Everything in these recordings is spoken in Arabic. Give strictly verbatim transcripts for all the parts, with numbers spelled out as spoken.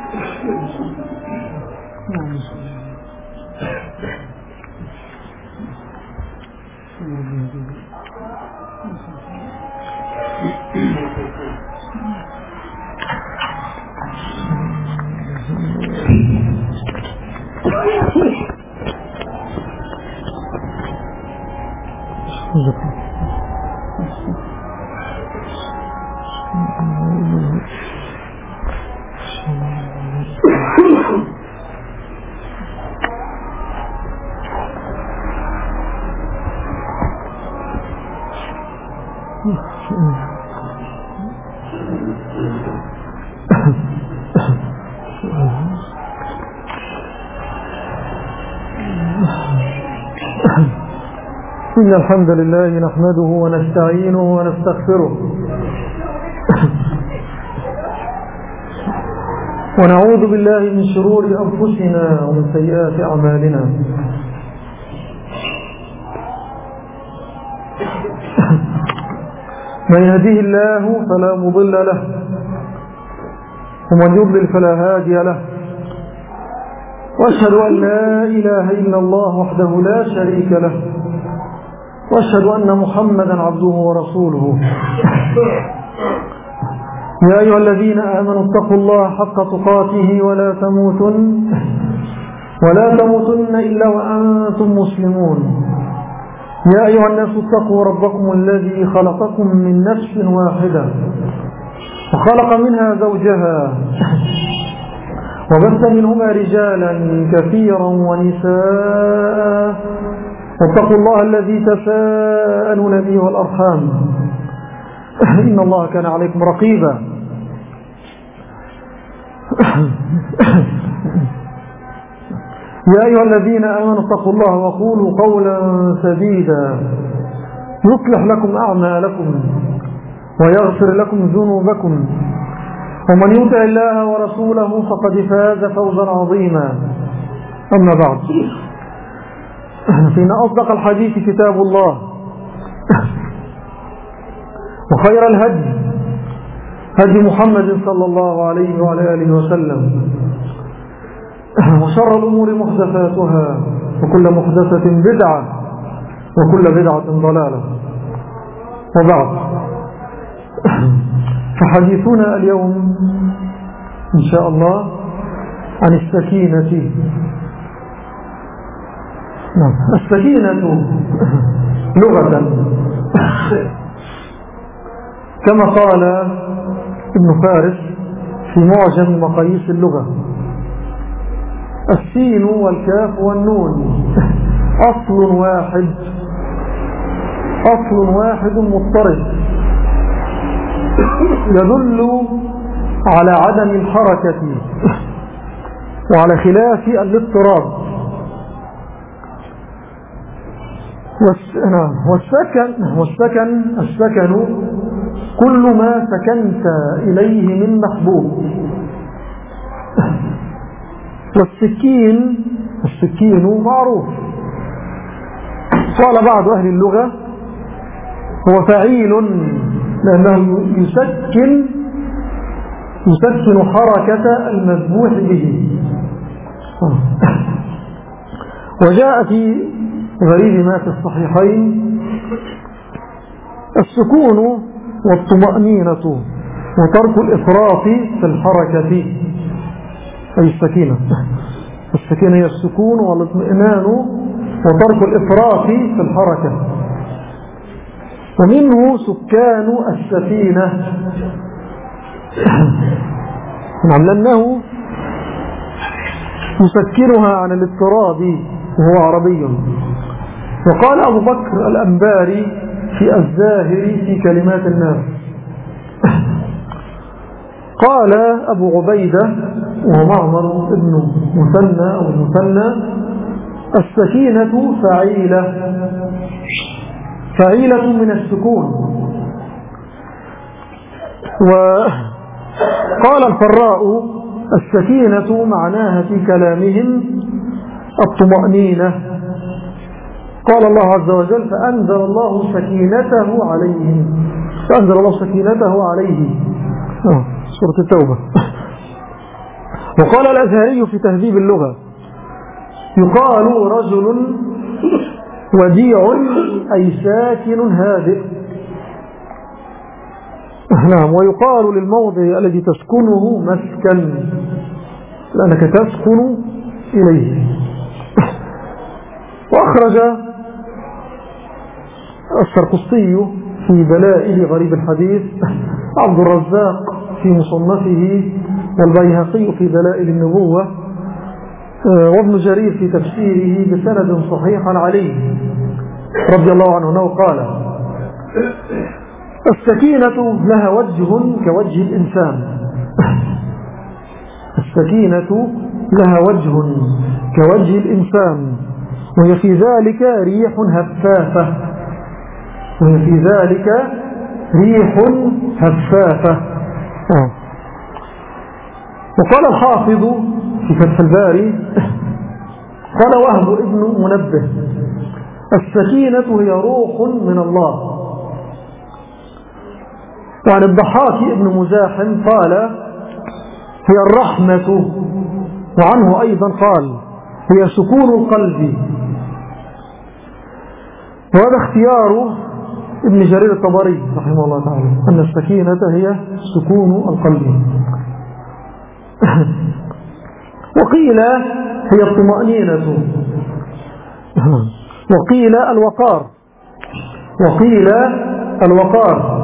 إن الحمد لله نحمده ونستعينه ونستغفره ونعوذ بالله من شرور أنفسنا ومن سيئات أعمالنا. من يهديه الله فلا مضل له ومن يضلل فلا هادي له، وأشهد أن لا إله إلا الله وحده لا شريك له، وأشهد أن محمدا عبده ورسوله. يا أيها الذين آمنوا اتقوا الله حق تقاته ولا تموتن ولا تموتن إلا وأنتم مسلمون. يا أيها الناس اتقوا ربكم الذي خلقكم من نفس واحدة وخلق منها زوجها وبث منهما رجالا كثيرا ونساء، واتقوا الله الذي تساءلون به والأرحام إن الله كان عليكم رقيبا. يا أيها الذين آمنوا اتقوا الله وقولوا قولا سديدا يصلح لكم أعمالكم ويغفر لكم ذنوبكم، ومن يطع الله ورسوله فقد فاز فوزا عظيما. أما بعد، فإن أصدق الحديث كتاب الله، وخير الهدي هدي محمد صلى الله عليه وعلى آله وسلم، وشر الأمور محدثاتها، وكل محدثة بدعة، وكل بدعة ضلالة. وبعد، فحديثنا اليوم إن شاء الله عن السكينة. السكينة لغة كما قال ابن فارس في معجم مقاييس اللغة: السين والكاف والنون أصل واحد أصل واحد مضطرد يدل على عدم الحركة وعلى خلاف الاضطراب. والسكن والسكن السكن كل ما سكنت إليه من محبوب. والسكين السكين معروف، قال بعض أهل اللغة هو فعيل لأنه يسكن يسكن حركة المذبوح به. وجاء في غريب ما في الصحيحين: السكون والطمأنينة وترك الإفراط في الحركة، أي السكينة. السكينة هي السكون والاطمئنان وترك الإفراط في الحركة. ومنه سكان السفينة، نعم، لأنه يسكنها عن الاضطراب وهو عربي. وقال أبو بكر الأنباري في الزاهر في كلمات الناس، قال أبو عبيدة وهو معمر ابن مثنى أو المثنى: السكينة فعيلة فعيلة من السكون. وقال الفراء: السكينة معناها في كلامهم الطمأنينة. قال الله عز وجل: فأنزل الله سكينته عليهم فأنزل الله سكينته عليه، سورة التوبة. وقال الأزهري في تهذيب اللغة: يقال رجل وديع أي ساكن هادئ. نعم. ويقال للموضع الذي تسكنه مسكن، لأنك تسكن إليه. وأخرج السرقسطي في دلائل غريب الحديث، عبد الرزاق في مصنفه، والبيهقي في دلائل النبوة، وابن جرير في تفسيره بسند صحيح عن علي رضي الله عنه أنه قال: السكينة لها وجه كوجه الإنسان. السكينة لها وجه كوجه الإنسان، وهي في ذلك ريح هفافة وهي في ذلك ريح هفافة. وقال الحافظ في فتح الباري، قال وهب ابن منبه: السكينة هي روح من الله. وعن الضحاك ابن مزاحم قال: هي الرحمة. وعنه أيضا قال: هي سكون القلب. وهذا اختيار ابن جرير الطبري رحمه الله تعالى، أن السكينة هي سكون القلب. وقيل هي الطمأنينة، وقيل الوقار وقيل الوقار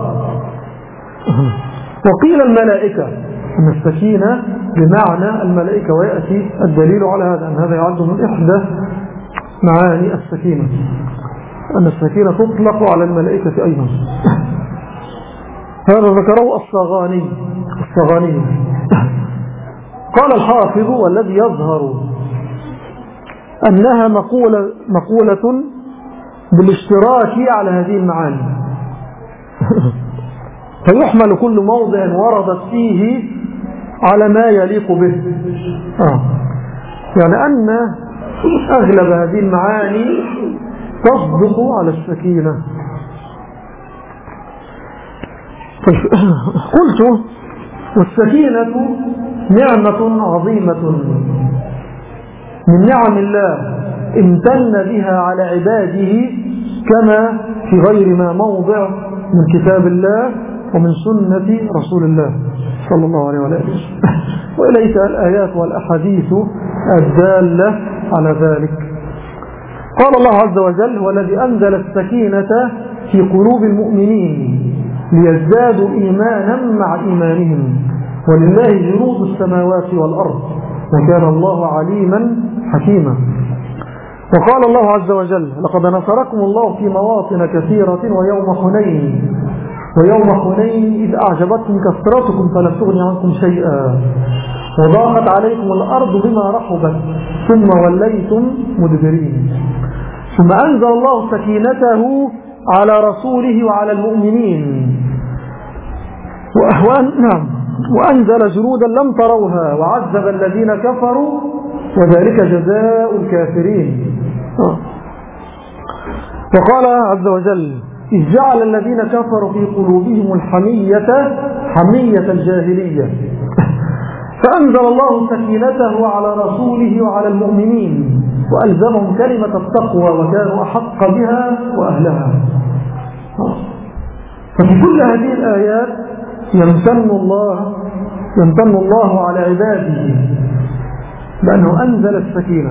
وقيل الملائكة، أن السكينة بمعنى الملائكة. ويأتي الدليل على هذا، أن هذا يعد من إحدى معاني السكينة، أن السكينة تطلق على الملائكة أيضا. هذا ذكره الصغاني الصغاني قال الحافظ: والذي يظهر أنها مقولة, مقولة بالاشتراك على هذه المعاني، فيحمل كل موضع وردت فيه على ما يليق به. آه. يعني أن أغلب هذه المعاني تصدق على السكينة. قلت: والسكينة نعمة عظيمة من نعم الله امتن بها على عباده، كما في غير ما موضع من كتاب الله ومن سنة رسول الله صلى الله عليه وآله وسلم، وإليك الآيات والأحاديث الدالة على ذلك. قال الله عز وجل: والذي أنزل السكينة في قلوب المؤمنين ليزدادوا إيمانا مع إيمانهم ولله جنود السماوات والأرض وكان الله عليما حكيما. وقال الله عز وجل: لقد نصركم الله في مواطن كثيرة ويوم حنين ويوم حنين إذ أعجبتكم كثرتكم فلم تغن عنكم شيئا وضاقت عليكم الأرض بما رحبت ثم وليتم مدبرين. ثم أنزل الله سكينته على رسوله وعلى المؤمنين وأنزل جنودا لم تروها وعذب الذين كفروا وذلك جزاء الكافرين. وقال عز وجل: إذ جعل الذين كفروا في قلوبهم الحمية حمية الجاهلية فأنزل الله سكينته على رسوله وعلى المؤمنين وألزمهم كلمة التقوى وكانوا أحق بها وأهلها. ففي كل هذه الآيات يمتن الله يمتن الله على عباده بأنه أنزل السكينة.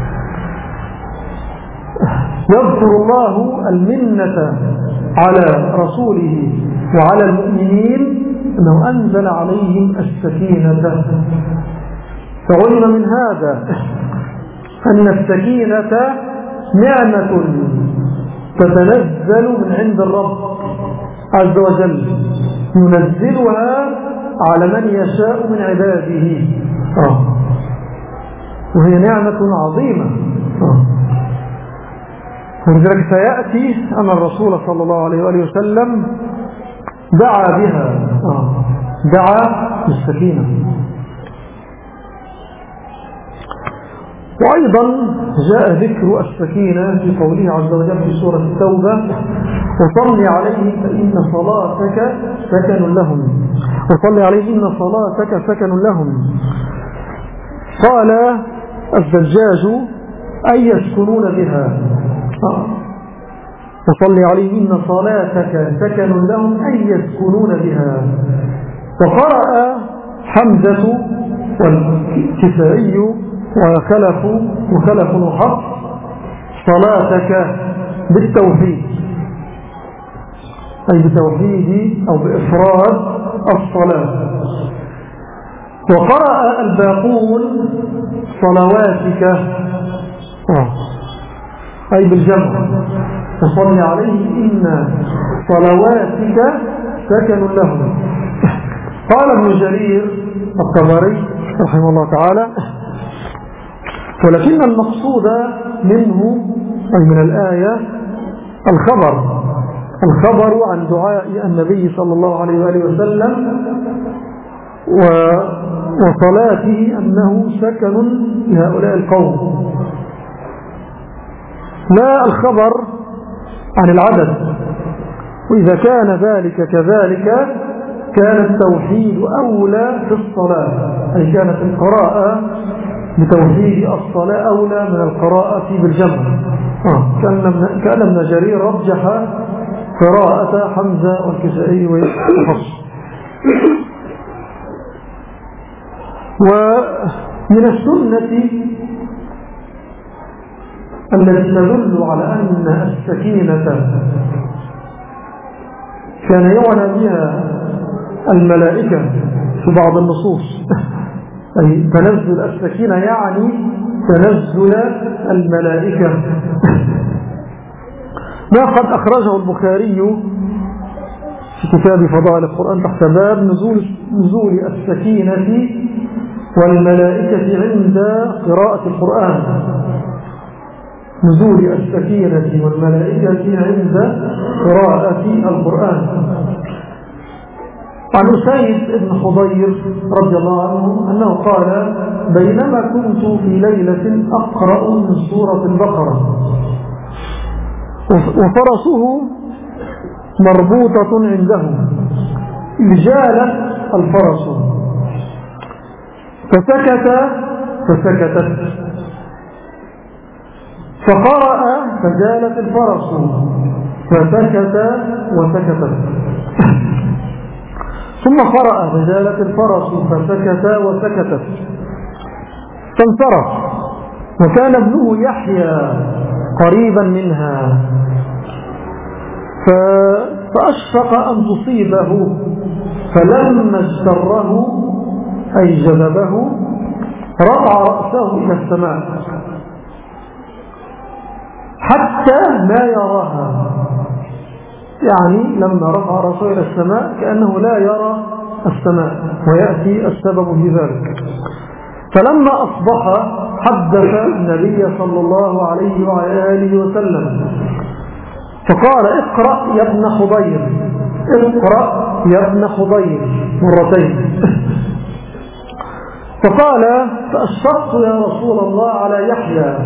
يذكر الله المنة على رسوله وعلى المؤمنين أنه أنزل عليهم السكينة. فعلم من هذا أن السكينة نعمة تتنزل من عند الرب عز وجل، ينزلها على من يشاء من عباده، آه. وهي نعمة عظيمة. آه. ولذلك سيأتي أن الرسول صلى الله عليه وآله وسلم دعا بها، آه. دعا بالسكينة. وأيضا جاء ذكر السكينة في قوله عز وجل في سورة التوبة: وصل عليهم فإن صلاتك سكن لهم وصل عليهم إن صلاتك سكن لهم. قال الزجاج أي يسكنون بها وصلي عليه إن صلاتك سكن لهم أي يسكنون بها. وقرأ حمزة والكسائي وخلف وخلف وحفص صلاتك بالتوحيد أي بتوحيد أو بإفراد الصلاة. وقرأ الباقون صلواتك أي بالجمع وصلي عليه إن صلواتك سكن لهم. قال ابن جرير الطبري رحمه الله تعالى ولكن المقصود منه أي من الآية الخبر الخبر عن دعاء النبي صلى الله عليه وآله وسلم وصلاته أنه سكن لهؤلاء القوم، لا الخبر عن العدد. وإذا كان ذلك كذلك كان التوحيد أولى في الصلاة، أي كانت القراءة بتوحيد الصلاة أولى من القراءة بالجمع. آه. كان ابن جرير رجح قراءة حمزة والكسائي وحفص. ومن السنة التي تدل على أن السكينة كان يعنى بها الملائكة في بعض النصوص، أي تنزل السكينة يعني تنزل الملائكة، ما قد أخرجه البخاري في كتاب فضائل القرآن تحت باب نزول, نزول السكينة والملائكة عند قراءة القرآن. نزول السكينة والملائكة عند قراءة القرآن. عن أسيد بن حضير رضي الله عنه أنه قال بينما كنت في ليلة أقرأ من سورة البقرة وفرسه مربوطة عنده جالت الفرس فسكت فسكتت فقرأ فجالت الفرس فسكت وسكتت ثم قرأ فجالت الفرس فسكت وسكتت فانصرف وكان ابنه يحيى قريبا منها فأشفق أن تصيبه فلما اجتره أي جذبه رفع رأسه إلى السماء حتى ما يراها، يعني لما رفع رأسه إلى السماء كأنه لا يرى السماء، ويأتي السبب في ذلك. فلما أصبح حدث النبي صلى الله عليه وآله وسلم فقال اقرأ يا ابن خضير، اقرأ يا ابن خضير مرتين. فقال فأشفقت يا رسول الله على يحيى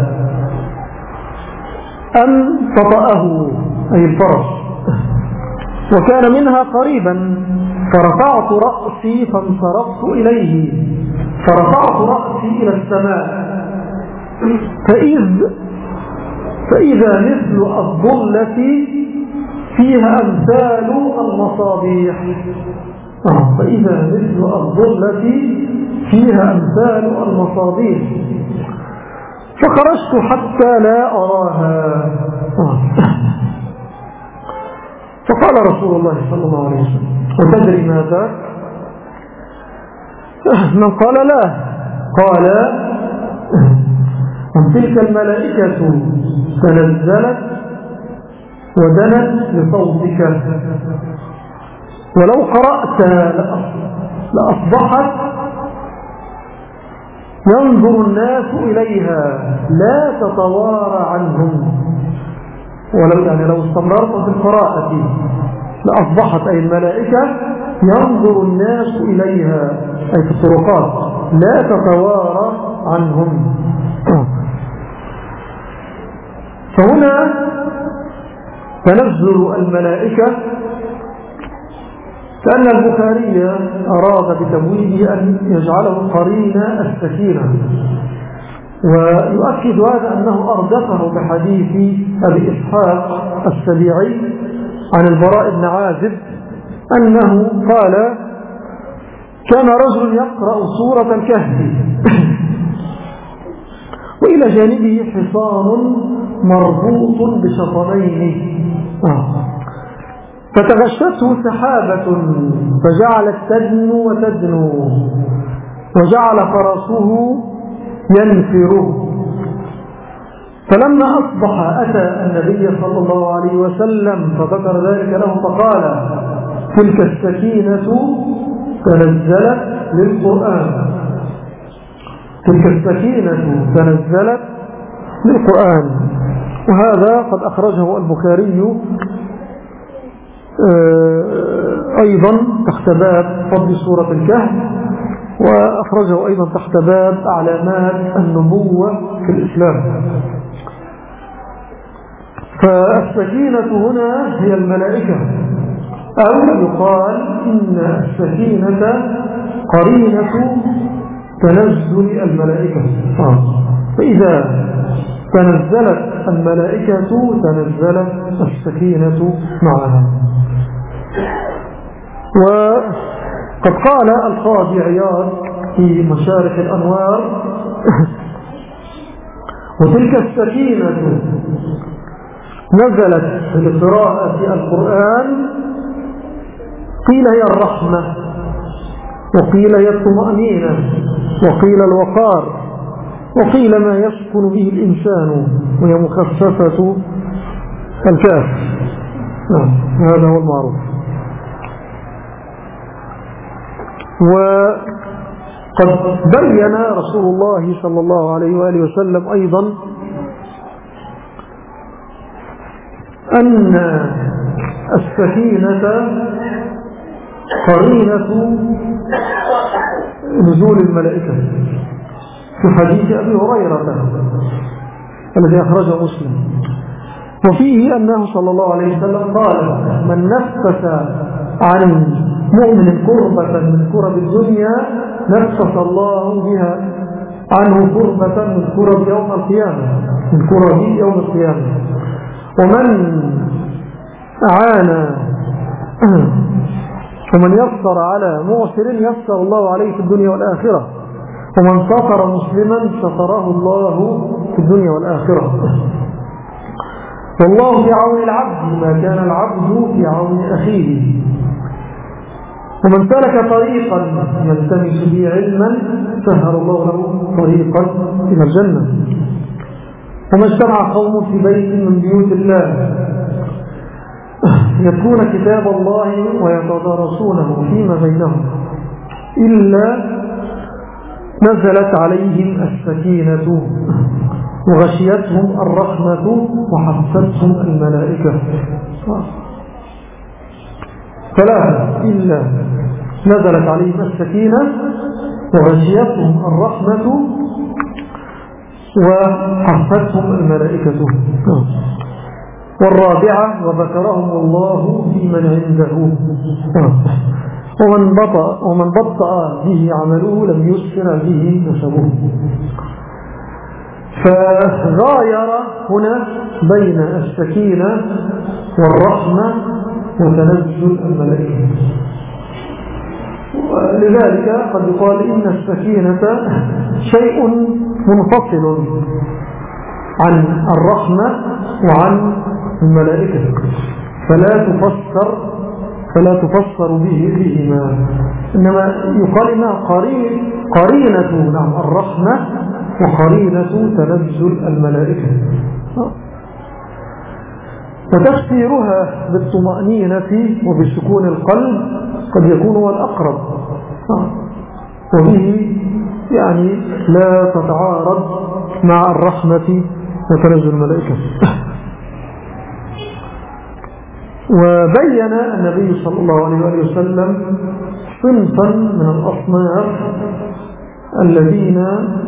أن تطأه أي الفرس وكان منها قريبا، فرفعت رأسي فانصرفت إليه فرفعت رأسي إلى السماء فإذ فإذا مثل الضلة فيها أمثال المصابيح فإذا مثل الضلة فيها أمثال المصابيح فخرجت حتى لا أراها. فقال رسول الله صلى الله عليه وسلم وتدري ماذا؟ من قال لا، قال أن تلك الملائكة تنزلت ودنت لصوتك ولو قرأت لأصبحت ينظر الناس إليها لا تتوارى عنهم، ولو يعني لو استمررت في القراءة لأصبحت أي الملائكة ينظر الناس إليها أي في الطرقات لا تتوارى عنهم. فهنا تنزل الملائكة كأن البخاري أراد بتمويله أن يجعله قرين السكينة، ويؤكد هذا أنه أردفه بحديث أبي إسحاق السبيعي عن البراء بن عازب أنه قال: كان رجل يقرأ سورة الكهف وإلى جانبه حصان مربوط بشطرين، فتغشته سحابة فجعلت تدنو وتدنو، وجعل فرسه ينفره. فلما أصبح أتى النبي صلى الله عليه وسلم فذكر ذلك له فقال: تلك السكينة تنزلت للقرآن، تلك السكينة تنزلت للقرآن. وهذا قد أخرجه البخاري أيضا تحت باب فضل سورة الكهف، وأخرجه أيضا تحت باب أعلامات النبوة في الإسلام. فالسكينة هنا هي الملائكة، أو يقال إن السكينة قرينة تنزل الملائكة. فإذا تنزلت الملائكة تنزلت السكينة معها. وقد قال القاضي عياض في مشارح الأنوار: وتلك السكينة نزلت لقراءة القرآن، قيل هي الرحمة، وقيل هي الطمأنينة، وقيل الوقار، وقيل ما يسكن به الإنسان، وهي مخففة الكاف. نعم، هذا هو المعروف. وقد بين رسول الله صلى الله عليه وآله وسلم أيضا أن السكينة قرينة نزول الملائكة في حديث أبي هريرة الذي أخرجه مسلم، وفيه أنه صلى الله عليه وسلم قال: من نفس عن مؤمن كربة من كرب الدنيا نفس الله بها عنه كربة من كرب يوم القيامة، من كرب يوم القيامة. ومن أعان ومن يسر على معسر يسر الله عليه في الدنيا والآخرة، ومن سطر مسلما ستره الله في الدنيا والآخرة. والله في عون العبد ما كان العبد في عون أخيه. ومن سلك طريقا يلتمس به علما سهل الله له طريقا إلى الجنة. وما اجتمع قوم في بيت من بيوت الله يتلون كتاب الله ويتدارسونه فيما بينهم إلا نزلت عليهم السكينة وغشيتهم الرحمة وحفتهم الملائكة. ثلاثة: إلا نزلت عليهم السكينة وغشيتهم الرحمة وحفتهم الملائكة. والرابعة: وذكرهم الله في من عنده. ومن بطأ, ومن بطأ به عمله لم يسرع به نسبه. فغاير هنا بين السكينة والرحمة وتنزل الملائكة. لذلك قد يقال إن السكينة شيء منفصل عن الرحمة وعن الملائكة، فلا تفسر فلا تفسر به بهما، إنما يقال إنها قرين قرينة نعم الرحمة وقرينة تنزل الملائكة. وتفسيرها بالطمأنينة وبسكون القلب قد يكون هو الأقرب، وبه يعني لا تتعارض مع الرحمة وتنزل الملائكة. وبين النبي صلى الله عليه وسلم صنفا من الأصناف الذين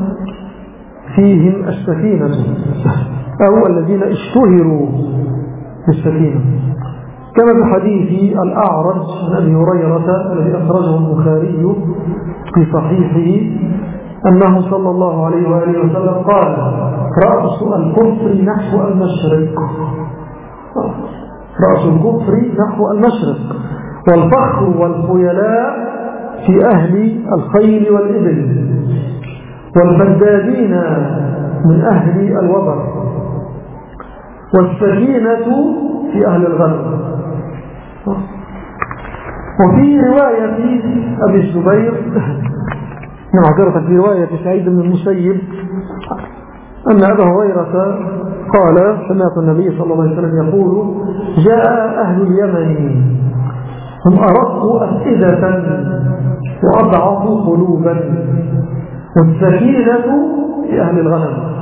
فيهم السكينة أو الذين اشتهروا بالسكينة. كما في حديث الأعرج عن أبي هريرة الذي أخرجه البخاري في صحيحه أنه صلى الله عليه وآله وسلم قال: رأس الكفر نحو المشرق، رأس الكفر نحو المشرق، والفخر والخيلاء في أهل الخيل والإبل، والفدادين من أهل الوبر، والسكينة في أهل الغنم. وفي رواية أبي الزبير نعذرة في رواية سعيد بن المسيب أن أبا هريرة قال: سمعت النبي صلى الله عليه وسلم يقول: جاء أهل اليمن هم أرق أفئدة وأضعف قلوبا، والسكينة في أهل الغنم،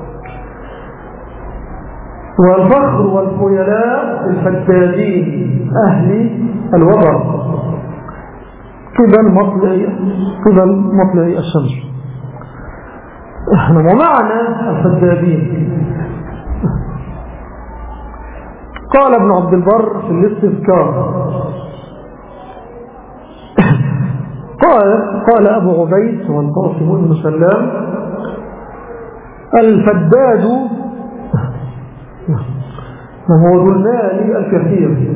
والفخر والخيلاء في الفدادين أهل الوبر قبل مطلع قبل مطلع الشمس. ومعنى الفدادين قال ابن عبد البر في الاستذكار قال قال أبو عبيد والقاسم بن سلام: الفداد وهو ذو المال الكثير،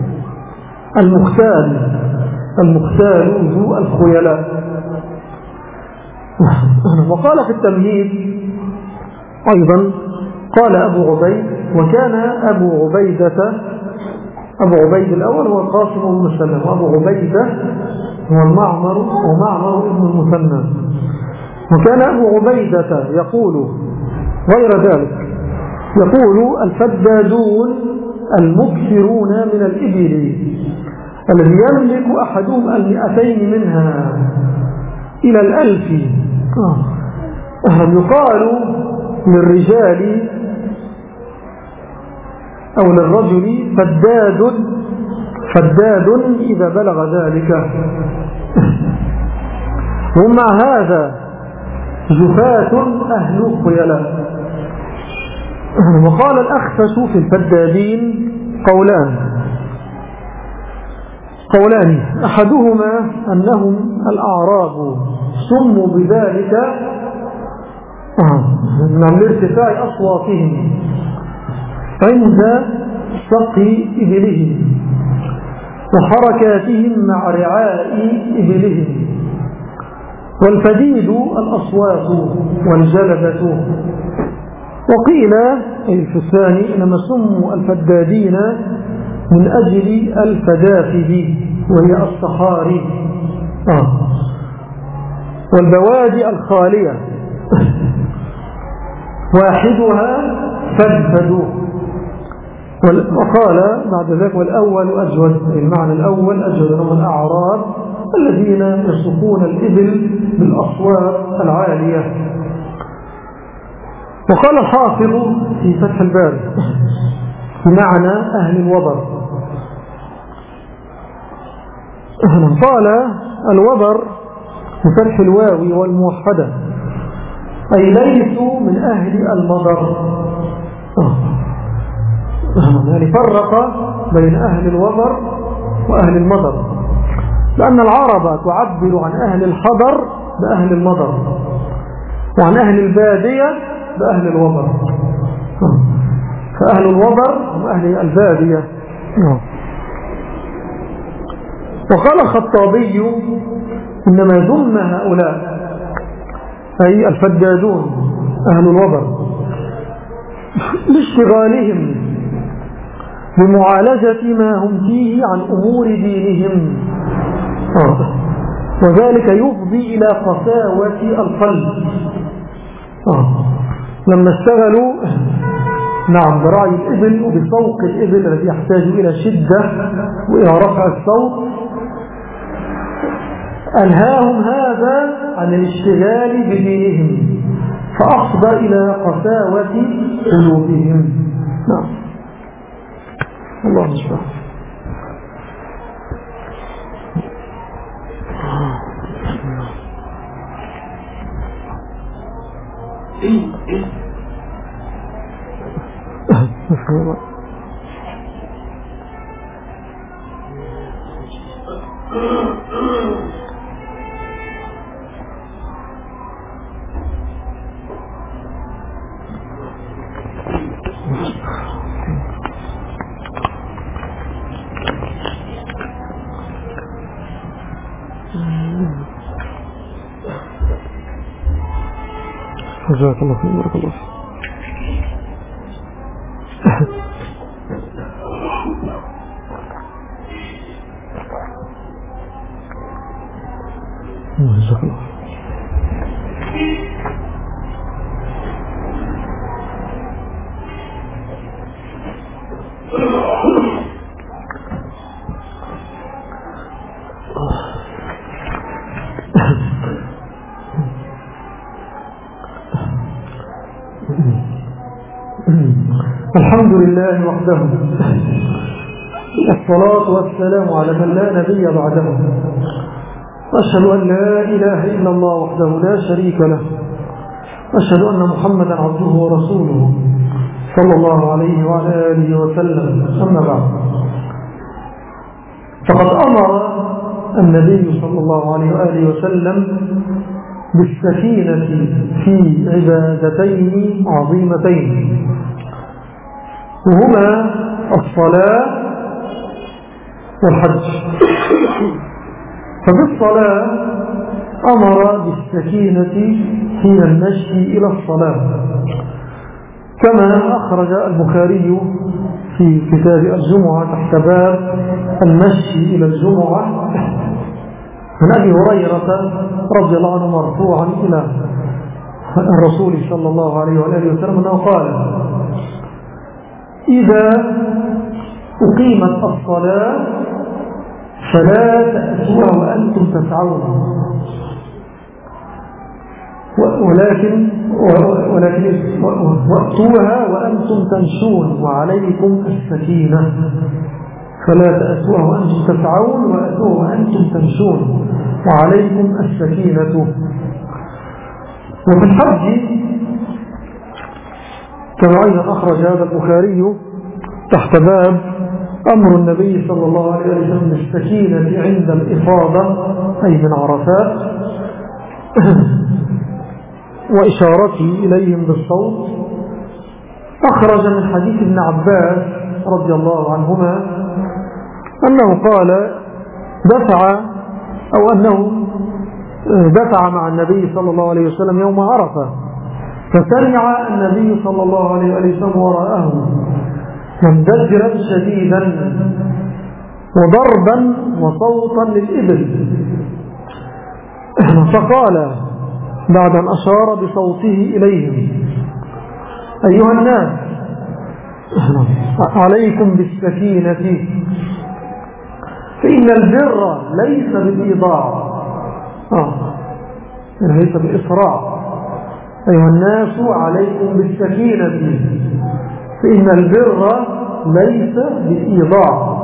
المختال المختال ذو الخيلاء. وقال في التمهيد أيضا قال أبو عبيد: وكان أبو عبيدة، أبو عبيد الأول هو القاسم بن مسلم، وأبو عبيدة هو المعمر ومعمر ابن المثنى. وكان أبو عبيدة يقول غير ذلك، يقول: الفدادون المكثرون من الإبل الذي يملك أحدهم المئتين منها إلى الألف. يقال للرجال أو للرجل فداد فداد إذا بلغ ذلك. ومع هذا جفاة أهل الخيلاء. وقال الأخفش في الفدادين قولان قولان أحدهما أنهم الأعراب سموا بذلك من ارتفاع أصواتهم عند سقي إبلهم وحركاتهم مع رعاء إبلهم، والفديد الأصوات والجلبة. وقيل أي في الثاني إنما سموا الفدادين من أجل الفدافد وهي الصحاري آه. والبوادي الخالية واحدها فدفد. وقال بعد ذلك: والأول أجود، المعنى الأول أجود هم الأعراب الذين يسوقون الإبل بالأصوات العالية. وقال الحافظ في فتح الباري بمعنى أهل الوبر. قال: الوبر بفتح الواو والموحدة أي ليسوا من أهل المضر. يعني فرق بين أهل الوبر وأهل المضر، لأن العرب تعبر عن أهل الحضر بأهل المضر، وعن أهل البادية بأهل الوبر. فأهل الوبر وأهل البادية. وقال الخطابي: إنما ذم هؤلاء أي الفدادون أهل الوبر لاشتغالهم بمعالجة ما هم فيه عن أمور دينهم، وذلك يفضي إلى قساوة القلب. لما اشتغلوا نعم برعي الإبل وبسوق الإبل الذي يحتاج إلى شدة وإلى رفع الصوت، أنهاهم هذا عن الاشتغال بدينهم فأفضى إلى قساوة قلوبهم. نعم الله أكبر. جزاك الله خير. بارك الله جزاك الله. الحمد لله وحده، والصلاة والسلام على من لا نبي بعده، أشهد أن لا إله إلا الله وحده لا شريك له، أشهد أن محمدا عبده ورسوله صلى الله عليه وعلى آله وسلم. أما بعد، فقد أمر النبي صلى الله عليه وآله وسلم بالسكينة في عبادتين عظيمتين، وهما الصلاة والحج. فبالصلاة أمر بالسكينة حين المشي إلى الصلاة، كما أخرج البخاري في كتاب الجمعة تحت باب المشي إلى الجمعة من أبي هريرة رضي الله عنه مرفوعا إلى الرسول صلى الله عليه وآله وسلم أنه قال: إذا أقيمت الصلاة فلا تأتوها وأنتم تسعون، ولكن ولكن وأتوها وأنتم تمشون وعليكم السكينة. فلا تأتوها وأنتم تسعون وأتوها وأنتم تمشون وعليكم السكينة. وفي الحج كما أيضا أخرج هذا البخاري تحت باب أمر النبي صلى الله عليه وسلم بالسكينة عند الإفاضة أي من عرفات، وإشارته إليهم بالصوت. أخرج من حديث ابن عباس رضي الله عنهما أنه قال دفع أو أنه دفع مع النبي صلى الله عليه وسلم يوم عرفة، فسمع النبي صلى الله عليه وسلم وراءه مندجرا شديدا وضربا وصوتا للإبل، فقال بعد أن أشار بصوته إليهم: أيها الناس، عليكم بالسكينة، فإن البر ليس بالإيضاع، آه. ليس بالإسراع. أيها الناس عليكم بالسكينة، فإن البر ليس بالإيضاع.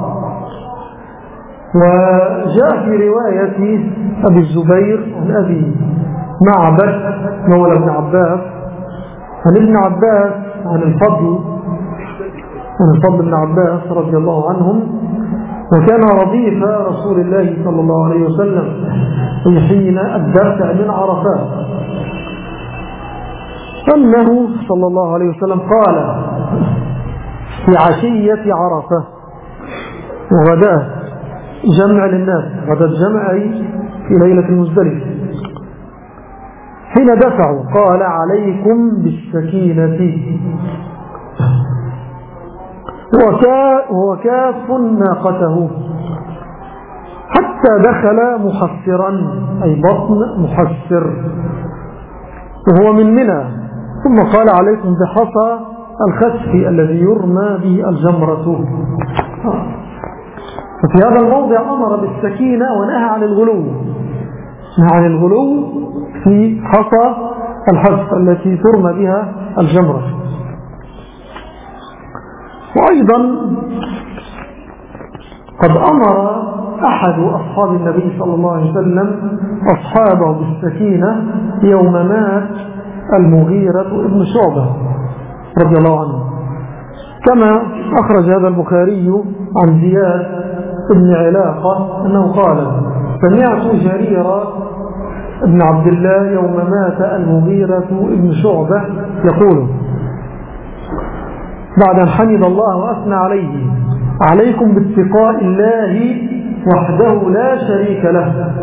وجاء في رواية أبي الزبير عن أبي معبد مولى ابن عباس عن ابن عباس عن الفضل عن الفضل بن عباس رضي الله عنهم، وكان رديف رسول الله صلى الله عليه وسلم حين الدفع من عرفات، أنه صلى الله عليه وسلم قال في عشية عرفة وغداة جمع للناس، غداة جمع في ليلة المزدلفة، حين دفعوا قال: عليكم بالسكينة. وكاف ناقته حتى دخل محسرا أي بطن محسر وهو من منى، ثم قال: عليكم بحصى الخسف الذي يرمى به الجمرة. ففي هذا الموضع أمر بالسكينة ونهى عن الغلو، نهى عن الغلو في حصى الحسف التي ترمى بها الجمرة. وأيضا قد أمر أحد أصحاب النبي صلى الله عليه وسلم أصحابه بالسكينة يوم مات المغيرة ابن شعبة رضي الله عنه، كما أخرج هذا البخاري عن زياد ابن علاقة أنه قال: سمعت جرير ابن عبد الله يوم مات المغيرة ابن شعبة يقول بعد أن حمد الله وأثنى عليه: عليكم باتقاء الله وحده لا شريك له،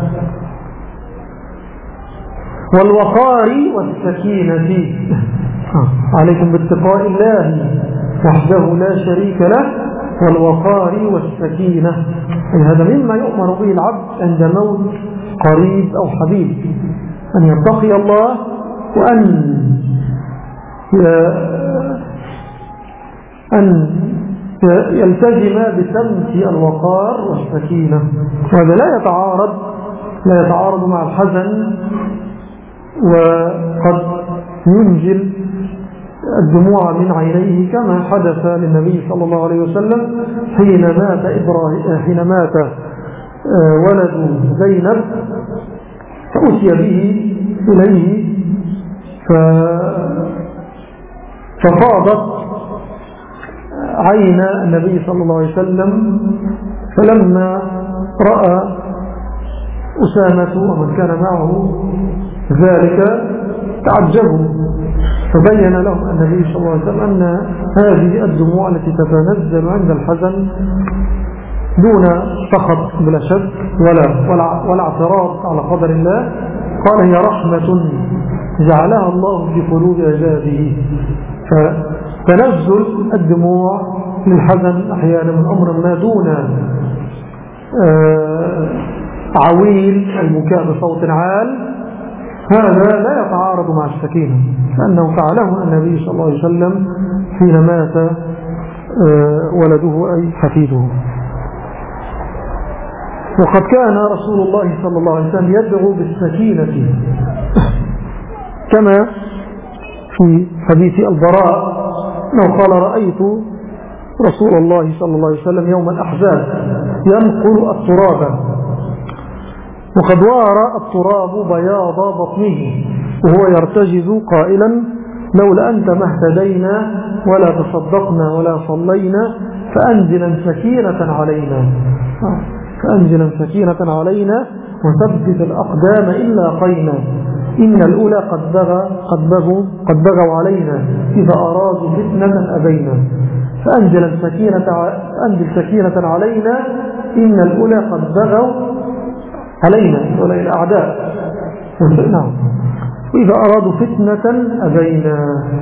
والوقار والسكينة. عليكم باتقاء الله وحده لا شريك له، والوقار والسكينة. أي هذا مما يؤمر به العبد عند موت قريب أو حبيب، أن يتقي الله وأن أن يلتزم بسمت الوقار والسكينة. وهذا لا يتعارض لا يتعارض مع الحزن، وقد ينزل الدموع من عينيه كما حدث للنبي صلى الله عليه وسلم حين مات إبراهيم حين مات ولد زينب، فأتي به إليه ففاضت عين النبي صلى الله عليه وسلم، فلما رأى أسامة ومن كان معه ذلك تعجبوا، فبين لهم النبي صلى الله عليه وسلم أن هذه الدموع التي تتنزل عند الحزن دون سخط بلا شك ولا, ولا, ولا اعتراض على قدر الله، قال: هي رحمة جعلها الله في قلوب عباده. فتنزل الدموع للحزن أحيانا من أمر ما دون عويل البكاء بصوت عال، هذا لا يتعارض مع السكينة، لأنه فعله النبي صلى الله عليه وسلم حين مات ولده أي حفيده. وقد كان رسول الله صلى الله عليه وسلم يدعو بالسكينة، كما في حديث البراء أنه قال: رأيت رسول الله صلى الله عليه وسلم يوم الأحزاب ينقل التراب، وقد وارى التراب بياض بطنه وهو يرتجز قائلا: لولا أنت ما اهتدينا ولا تصدقنا ولا صلينا فأنزلا سكينة علينا فأنزلا سكينة علينا وثبت الأقدام إن لاقينا، إن الأولى قد بغى قد بغوا قد بغوا علينا إذا أرادوا فتنة أبينا، فأنزل سكينة أنزل سكينة علينا إن الأولى قد بغوا علينا ولا الأعداء، نعم، وإذا أرادوا فتنة أبينا.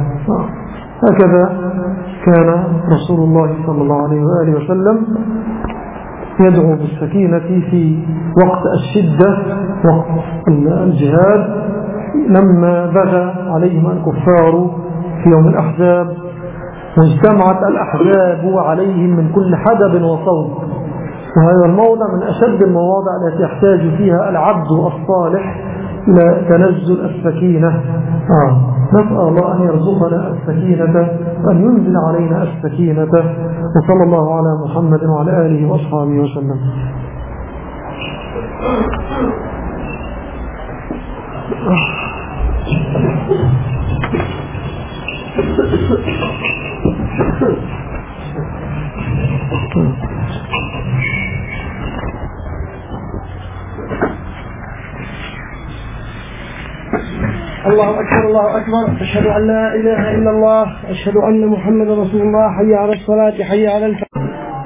هكذا كان رسول الله صلى الله عليه وآله وسلم يدعو بالسكينة في وقت الشدة، وقت الجهاد، لما بغى عليهم الكفار في يوم الأحزاب واجتمعت الأحزاب عليهم من كل حدب وصوب. وهذا الموضع من أشد المواضع التي يحتاج فيها العبد الصالح إلى تنزل السكينة. آه. نسأل الله أن يرزقنا السكينة وأن ينزل علينا السكينة. وصلى الله على محمد وعلى آله وأصحابه وسلم. الله أكبر الله أكبر، أشهد أن لا إله إلا الله، أشهد أن محمد رسول الله، حي على الصلاة حي على الفلاح.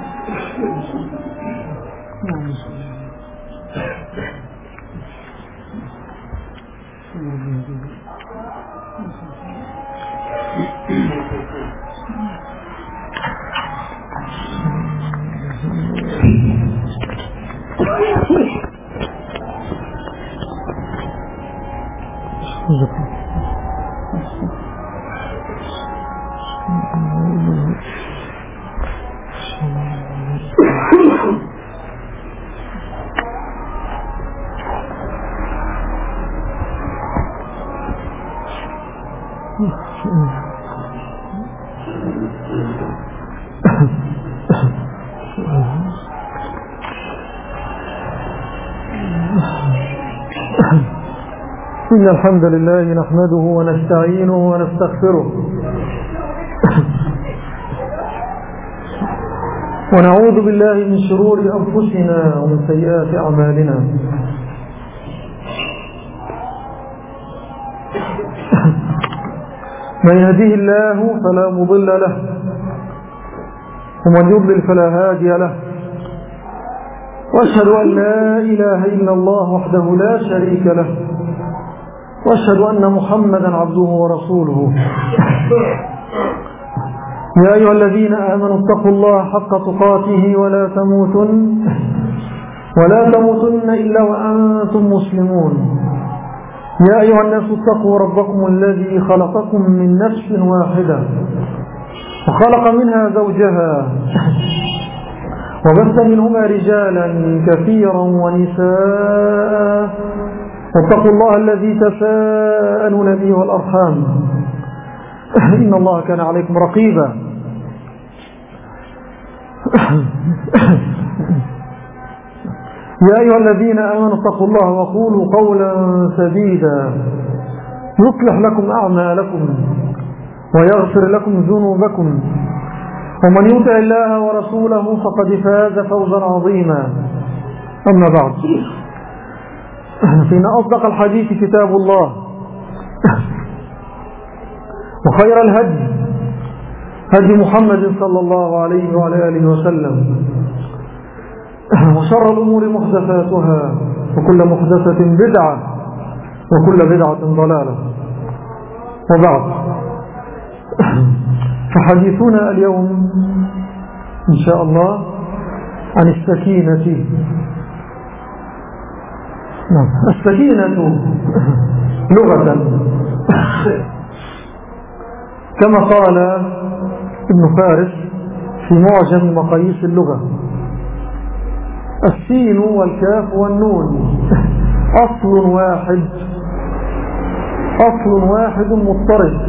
إن الحمد لله نحمده ونستعينه ونستغفره ونعوذ بالله من شرور أنفسنا ومن سيئات أعمالنا. من يهديه الله فلا مضل له ومن يضلل فلا هادي له، وأشهد أن لا إله إلا الله وحده لا شريك له، وأشهد أن محمدا عبده ورسوله. يا أيها الذين آمنوا اتقوا الله حق تقاته ولا تموتن ولا تموتن إلا وأنتم مسلمون. يا أيها الناس اتقوا ربكم الذي خلقكم من نفس واحدة وخلق منها زوجها وبث منهما رجالا كثيرا ونساء، واتقوا الله الذي تساءلون به والأرحام إن الله كان عليكم رقيبا. يا أيها الذين آمنوا اتقوا الله وقولوا قولا سديدا يصلح لكم أعمالكم ويغفر لكم ذنوبكم، ومن يطع الله ورسوله فقد فاز فوزا عظيما. أما بعد، فإن أصدق الحديث كتاب الله، وخير الهدي هدي محمد صلى الله عليه وعلى آله وسلم، وشر الأمور محدثاتها، وكل محدثة بدعة، وكل بدعة ضلالة. وبعد، فحديثنا اليوم إن شاء الله عن السكينة. السكينة لغة كما قال ابن فارس في معجم مقاييس اللغة: السين والكاف والنون أصل واحد أصل واحد مضطرد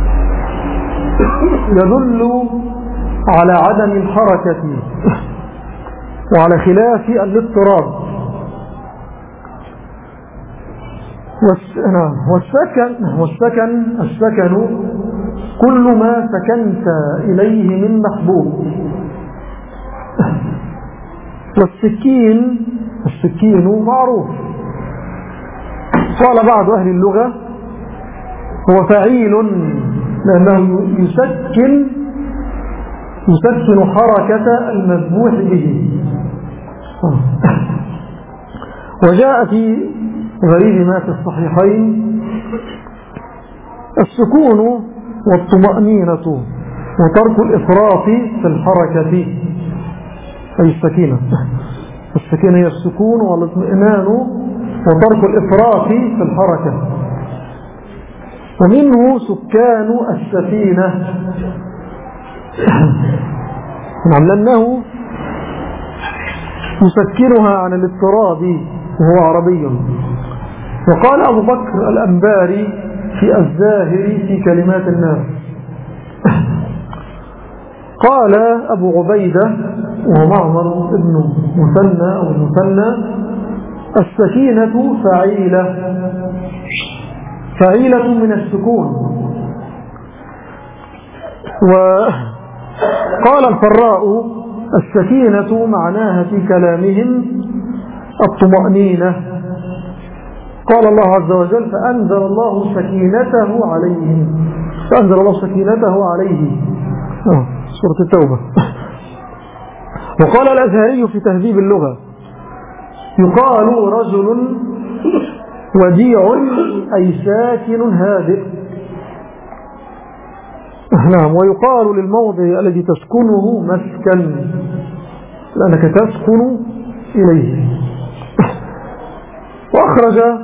يدل على عدم الحركة وعلى خلاف الاضطراب. والسكن والسكن السكن كل ما سكنت إليه من محبوب. والسكين السكين معروف، قال بعض أهل اللغة هو فعيل لأنه يسكن يسكن حركة المذبوح به. وجاء في غريب ما في الصحيحين: السكون والطمأنينة وترك الإفراط في الحركة، أي السكينة. السكينة هي السكون والاطمئنان وترك الإفراط في الحركة. ومنه سكان السفينة، نعم، لأنه يسكنها عن الاضطراب وهو عربي. وقال أبو بكر الأنباري في الزاهر في كلمات الناس، قال أبو عبيدة وهو معمر ابن مثنى أو المثنى: السكينة فعيلة فعيلة من السكون. وقال الفراء: السكينة معناها في كلامهم الطمأنينة. قال الله عز وجل: فأنزل الله سكينته عليهم فأنزل الله سكينته عليه، سورة التوبة. وقال الأزهري في تهذيب اللغة: يقال رجل وديع أي ساكن هادئ. نعم. ويقال للموضع الذي تسكنه مسكن، لأنك تسكن إليه. وأخرج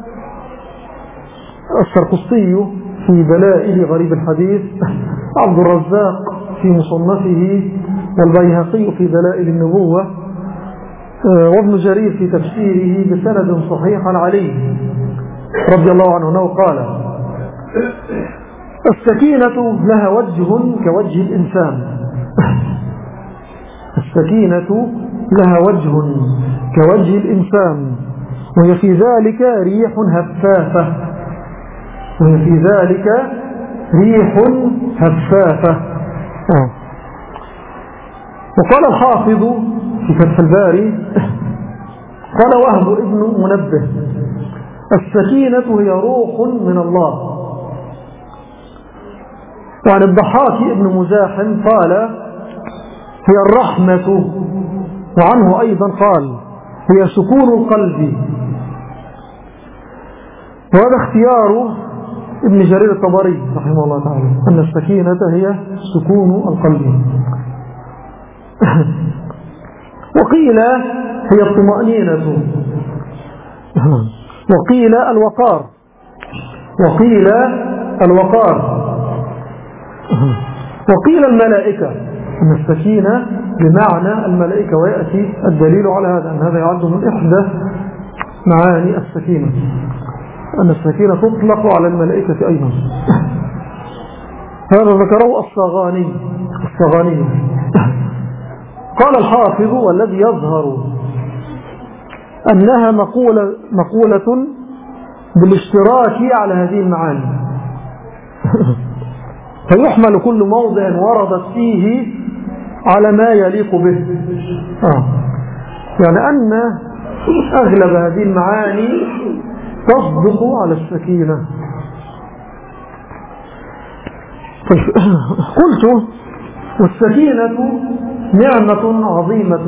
السرقسطي في دلائل غريب الحديث، عبد الرزاق في مصنفه، والبيهقي في دلائل النبوة، وابن جرير في تفسيره بسند صحيح عن علي رضي الله عنه أنه قال: السكينة لها وجه كوجه الإنسان. السكينة لها وجه كوجه الإنسان، وهي في ذلك ريح هفافة وهي في ذلك ريح هفافة وقال الحافظ في فتح الباري قال وهب ابن منبه السكينة هي روح من الله. وعن الضحاك ابن مزاحم قال هي الرحمة. وعنه أيضا قال هي سكون القلب. وهذا اختيار ابن جرير الطبري رحمه الله تعالى أن السكينة هي سكون القلب. وقيل هي الطمأنينة، وقيل الوقار، وقيل الوقار، وقيل الملائكة، أن السكينة بمعنى الملائكة. ويأتي الدليل على هذا أن هذا يعد من إحدى معاني السكينة، أن السكينة تطلق على الملائكة أيضا. هذا ذكره الصغاني الصغاني قال الحافظ والذي يظهر أنها مقولة, مقولة بالاشتراك على هذه المعاني فيحمل كل موضع وردت فيه على ما يليق به. آه. يعني أن أغلب هذه المعاني تصدق على السكينة. قلت والسكينة نعمة عظيمة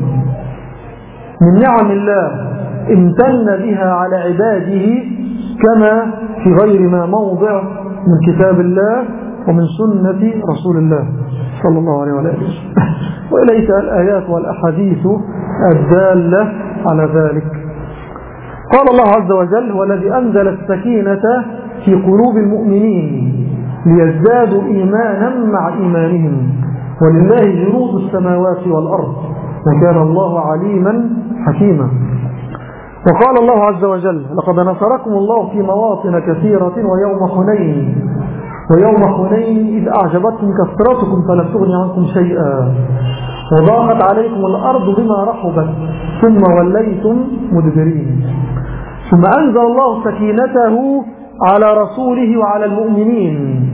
من نعم الله امتن بها على عباده، كما في غير ما موضع من كتاب الله ومن سنة رسول الله صلى الله عليه وسلم، وإليك الآيات والأحاديث الدالة على ذلك. قال الله عز وجل والذي أنزل السكينة في قلوب المؤمنين ليزدادوا إيمانا مع إيمانهم ولله جنود السماوات والأرض وكان الله عليما حكيما. وقال الله عز وجل لقد نصركم الله في مواطن كثيرة ويوم حنين ويوم حنين إذ أعجبتكم كثرتكم فلم تغن عنكم شيئا وضاقت عليكم الأرض بما رحبت ثم وليتم مدبرين. ثم أنزل الله سكينته على رسوله وعلى المؤمنين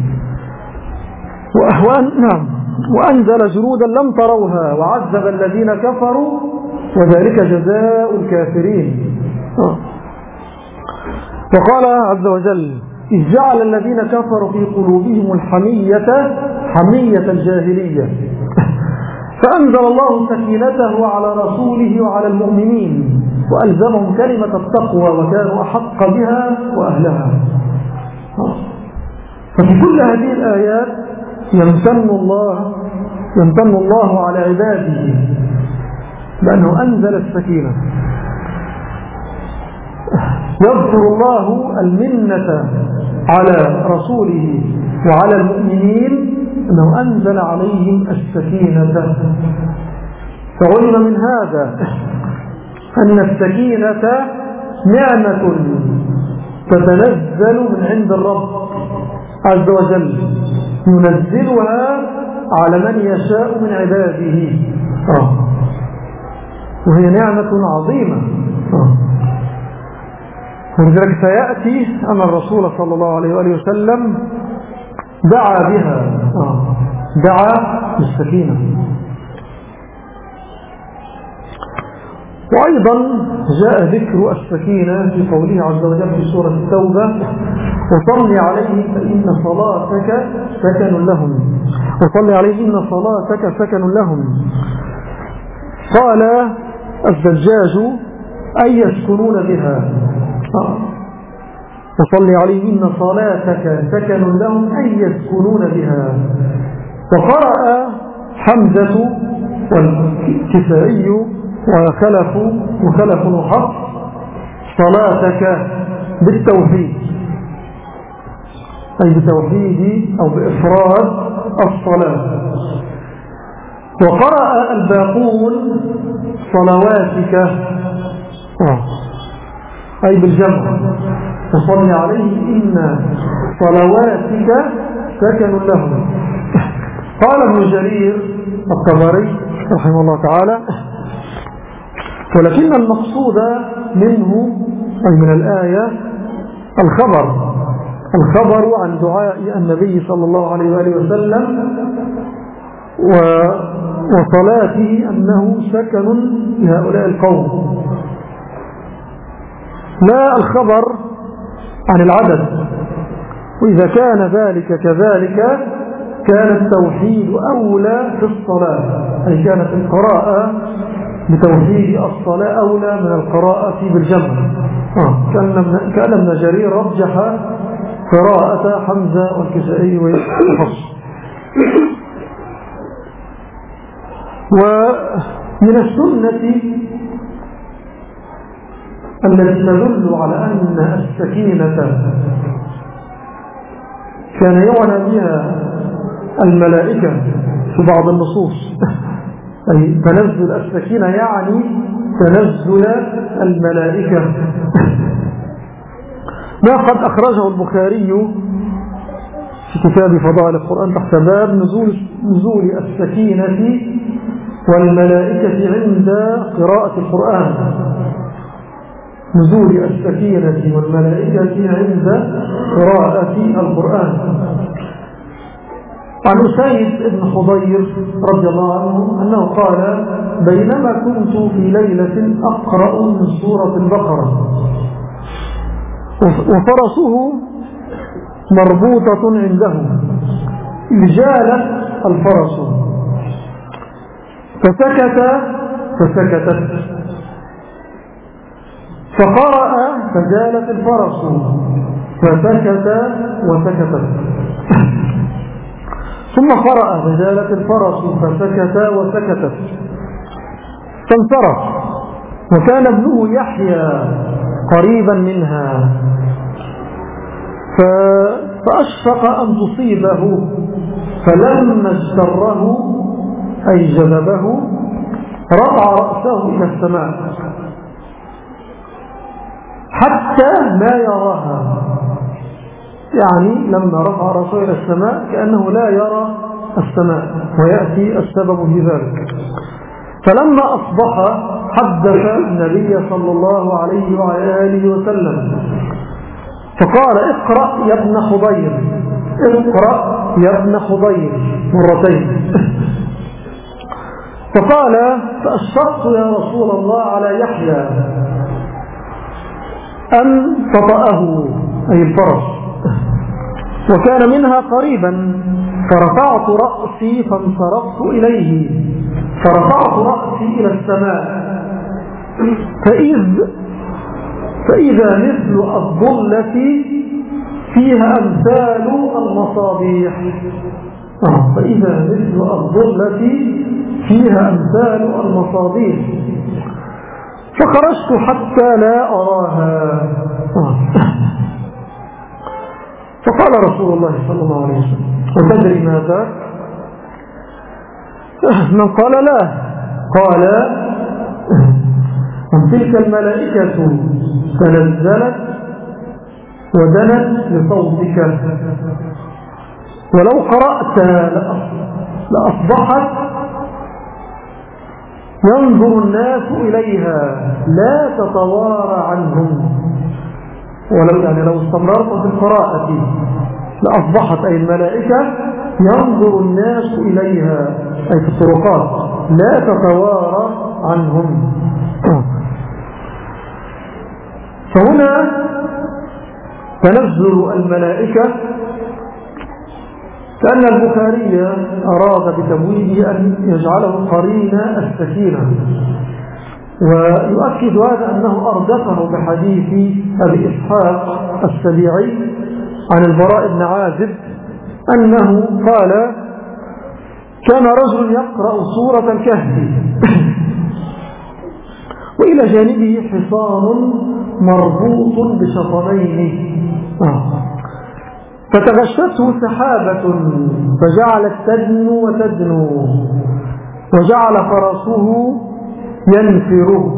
وأهوان نعم وأنزل جنودا لم تروها وعذب الذين كفروا وذلك جزاء الكافرين. وقال عز وجل إذ جعل الذين كفروا في قلوبهم الحمية حمية الجاهلية فأنزل الله سكينته على رسوله وعلى المؤمنين وألزمهم كلمة التقوى وكانوا أحق بها وأهلها. ففي كل هذه الآيات يمتن الله يمتن الله على عباده لأنه أنزل السكينة. يذكر الله المنة على رسوله وعلى المؤمنين أنه أنزل عليهم السكينة. فعلم من هذا أن السكينة نعمة تتنزل من عند الرب عز وجل ينزلها على من يشاء من عباده آه. وهي نعمة عظيمة آه. ولذلك سيأتي أن الرسول صلى الله عليه وآله وسلم دعا بها آه. دعا بالسكينة. وأيضا جاء ذكر السكينة في قوله عز وجل في سورة التوبة وصل عليهم فإن صلاتك سكن لهم وصل عليهم إن صلاتك سكن لهم. قال الزجاج أي يسكنون بها وصل عليهم إن صلاتك سكن لهم أي يسكنون بها. وقرأ حمزة والكسائي وخلف وخلف وحفص صلاتك بالتوحيد أي بتوحيد أو بإفراد الصلاة. وقرأ الباقون صلواتك أي بالجمع وصل عليه إن صلواتك سكن لهم. قال ابن جرير الطبري رحمه الله تعالى ولكن المقصود منه أي من الآية الخبر الخبر عن دعاء النبي صلى الله عليه وآله وسلم وصلاته أنه سكن لهؤلاء القوم، لا الخبر عن العدد. وإذا كان ذلك كذلك كان التوحيد أولى في الصلاة، أي كانت القراءة بتوحيد الصلاة أولى من القراءة بالجمع. آه. كان ابن جرير رجح قراءة حمزة والكسائي وحفص. ومن السنة التي تدل على أن السكينة كان يعنى بها الملائكة في بعض النصوص، أي تنزل السكينة يعني تنزل الملائكة، ما قد أخرجه البخاري في كتاب فضائل القرآن تحت باب نزول, نزول السكينة والملائكة عند قراءة القرآن. نزول السكينة والملائكة عند قراءة القرآن. عن أسيد بن حضير رضي الله عنه أنه قال: بينما كنت في ليلة أقرأ من سورة البقرة وفرسه مربوطة عنده، جالت الفرس فسكت فسكتت، فقرأ فجالت الفرس فسكت وسكتت، ثم قرأ فجالت الفرس فسكت وسكتت، فانصرف، وكان ابنه يحيى قريبا منها، فأشفق أن تصيبه، فلما اجتره أي جذبه رفع رأسه إلى السماء حتى ما يراها، يعني لما رفع رأسه إلى السماء كأنه لا يرى السماء، ويأتي السبب في ذلك. فلما أصبح حدث النبي صلى الله عليه وآله وسلم فقال: اقرأ يا ابن حضير، اقرأ يا ابن حضير مرتين. فقال: فأشفقت يا رسول الله على يحيى أن تطأه أي الفرس، وكان منها قريبا، فرفعت رأسي فانصرفت إليه، فرفعت رأسي إلى السماء فإذ فإذا مثل الظلة فيها أمثال المصابيح، فإذا مثل الظلة فيها أمثال المصابيح، فخرجت حتى لا أراها. فقال رسول الله صلى الله عليه وسلم: وتدري ماذا؟ من قال: لا. قال: أن تلك الملائكة تنزلت ودنت لصوتك، ولو قرأت لأصبحت ينظر الناس إليها لا تتوارى عنهم، ولو يعني لو استمررت في القراءة لأصبحت أي الملائكة ينظر الناس إليها أي في الطرقات لا تتوارى عنهم. فهنا تنزل الملائكة كأن البخاري أراد بتمويله أن يجعله قرين السكينة، ويؤكد هذا أنه أردفه بحديث أبي إسحاق السبيعي عن البراء بن عازب أنه قال: كان رجل يقرأ سورة الكهف وإلى جانبه حصان مربوط بشطرين، فتغشته سحابة فجعلت تدنو وتدنو، وجعل فرسه ينفر.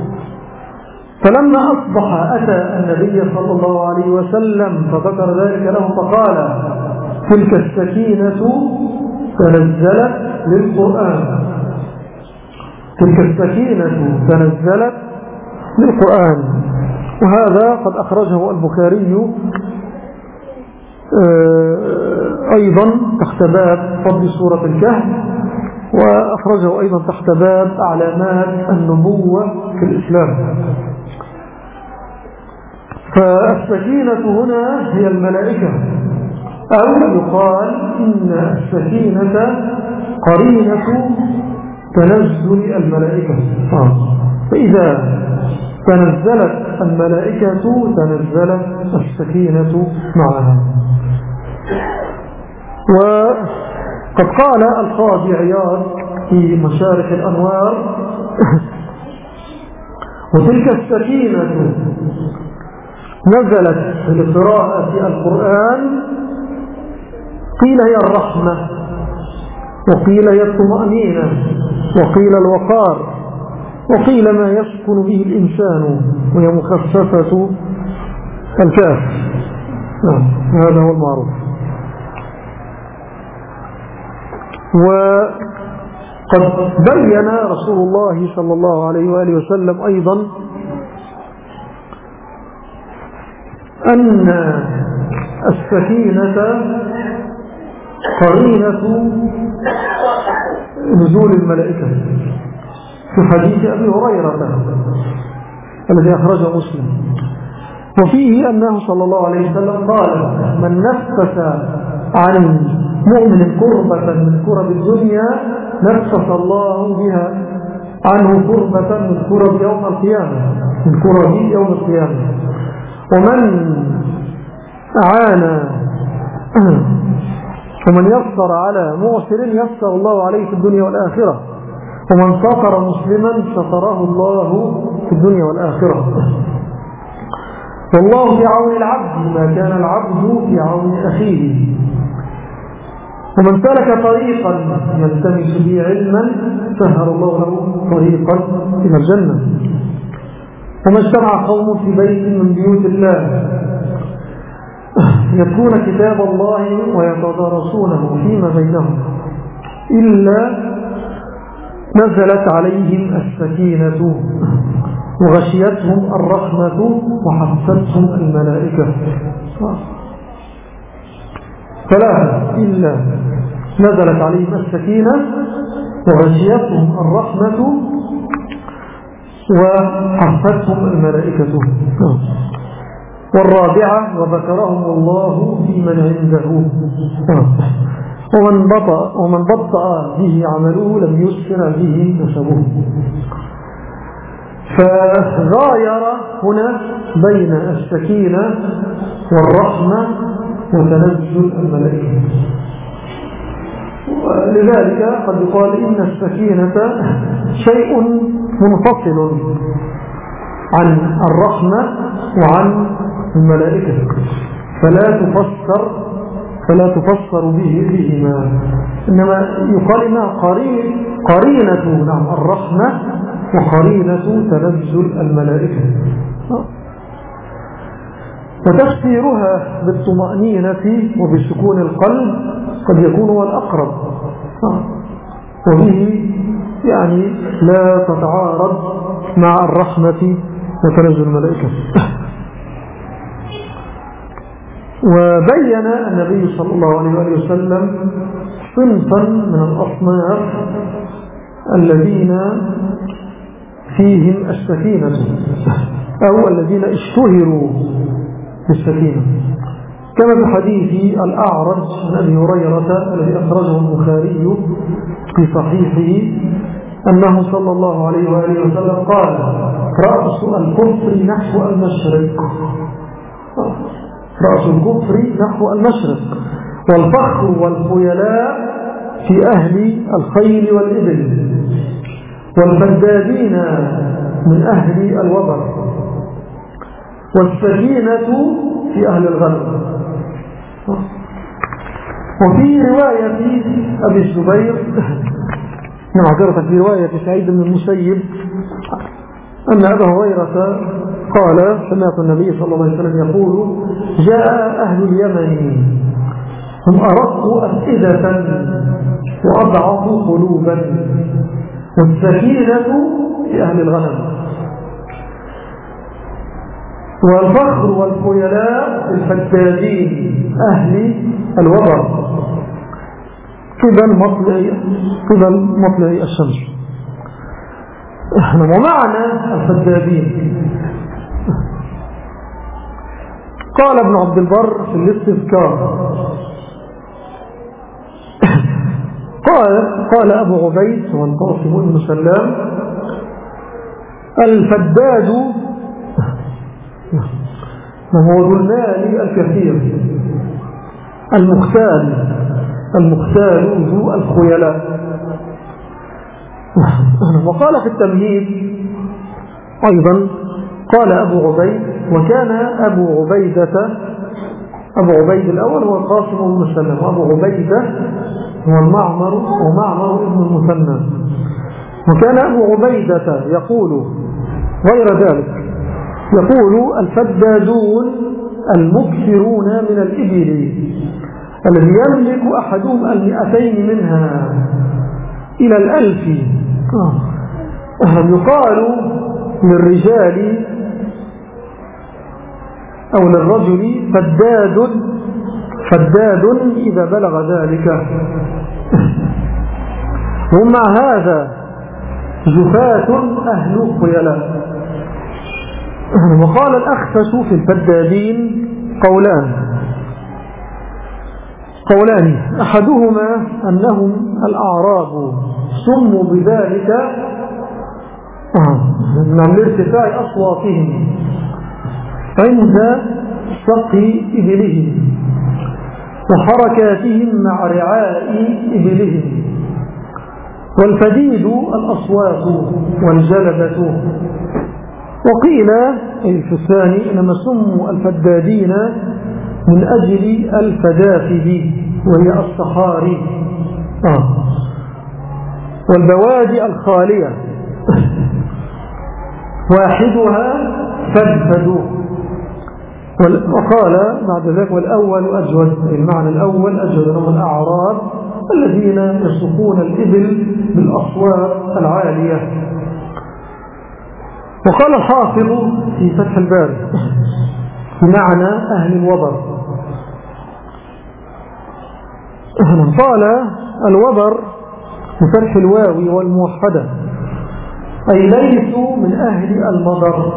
فلما أصبح أتى النبي صلى الله عليه وسلم فذكر ذلك له فقال: تلك السكينة تنزلت للقرآن، تلك السكينة تنزلت للقرآن. وهذا قد أخرجه البخاري أيضا تحت باب فضل سورة الكهف وأخرجه أيضا تحت باب أعلامات النبوة في الإسلام. فالسكينة هنا هي الملائكة، أو يقال إن السكينة قرينة تنزل الملائكة. فإذا تنزلت الملائكة تنزلت السكينة معها. وقد قال القاضي عياض في مشارق الأنوار: وتلك السكينة نزلت لقراءة القرآن، قيل هي الرحمة، وقيل هي الطمأنينة، وقيل الوقار، وقيل ما يسكن به الإنسان، وهي مخففة الكاف. هذا هو المعروف. وقد بين رسول الله صلى الله عليه وآله وسلم أيضا أن السكينة قرينة نزول الملائكة في حديث أبي هريرة الذي أخرجه مسلم، وفيه أنه صلى الله عليه وسلم قال: من نفس عن مؤمن كربة من كرب الدنيا نفس الله بها عنه كربة من كرب يوم القيامة من كرب يوم القيامة. ومن أعان ومن يسر على معسر يسر الله عليه في الدنيا والآخرة، ومن ستر مسلما ستره الله في الدنيا والآخرة. والله في عون العبد ما كان العبد في عون أخيه. ومن سلك طريقا يلتمس به علما سهل الله له طريقا إلى الجنة. وما اجتمع قوم في بيت من بيوت الله يتلون كتاب الله ويتدارسونه فيما بينهم إلا نزلت عليهم السكينة وغشيتهم الرحمة وحفتهم الملائكة. ثلاثة: إلا نزلت عليهم السكينة وغشيتهم الرحمة وحفتهم الملائكة. والرابعة: وذكرهم الله في من عنده. ومن بطأ, ومن بطأ به عمله لم يسر به نسبه. فغاير هنا بين السكينة والرحمة وتنزل الملائكة. لذلك قد يقال إن السكينة شيء منفصل عن الرحمة وعن الملائكة، فلا تفسر فلا تفسر به بهما، إنما يقال إنها قرين قرينة نعم الرحمة وقرينة تنزل الملائكة. وتفسيرها بالطمأنينة وبسكون القلب قد يكون هو الأقرب، وبه يعني لا تتعارض مع الرحمة وتنزل الملائكة. وبين النبي صلى الله عليه وسلم صنفا من الأصناف الذين فيهم السكينة أو الذين اشتهروا بالسكينة، كما في حديث الأعرج عن أبي هريرة الذي أخرجه البخاري في صحيحه أنه صلى الله عليه وآله وسلم قال: رأس الكفر نحو المشرق رأس الكفر نحو المشرق والفخر والخيلاء في أهل الخيل والإبل والبدادين من أهل الوبر والسكينة في أهل الغنم. وفي رواية أبي الزبير نعترف في رواية سعيد بن المسيب أن أبا هريرة قال: سمعت النبي صلى الله عليه وسلم يقول: جاء أهل اليمن هم أرق أفئدة وأضعف قلوبا والسكينة في أهل الغنم والفخر والخيلاء الفدادين أهل الوبر قبل مطلع قبل مطلع الشمس. ومعنى الفدادين، قال ابن عبد البر في الاستذكار، قال قال أبو عبيد والقاسم بن سلام: الفداد وهو ذو المال الكثير، المختال المختال ذو الخيلاء. وقال في التمهيد أيضا، قال أبو عبيد: وكان أبو عبيدة، أبو عبيد الأول هو القاسم بن مسلم، وأبو عبيدة هو المعمر ومعمر ابن المثنى. وكان أبو عبيدة يقول غير ذلك، يقول: الفدادون المكثرون من الإبل الذي يملك أحدهم المئتين منها إلى الألف. يقال للرجال أو للرجل فداد فداد إذا بلغ ذلك. ومع هذا جفاة أهل خيلاء. وقال الأخفش في الفدادين قولان قولان أحدهما أنهم الأعراب سموا بذلك من ارتفاع أصواتهم عند سقي إبلهم وحركاتهم مع رعاء إبلهم. والفديد الأصوات والجلبة. وقيل أي في الثاني إنما سموا الفدادين من أجل الفدافد وهي الصحاري آه. والبوادي الخالية واحدها فدفد. وقال بعد ذلك: والأول أجود، المعنى الأول أجود، هم الأعراب الذين يسوقون الإبل بالأصوات العالية. وقال الحافظ في فتح الباري بمعنى أهل الوبر. قال: الوبر بفتح الواو والموحدة، أي ليسوا من أهل المضر.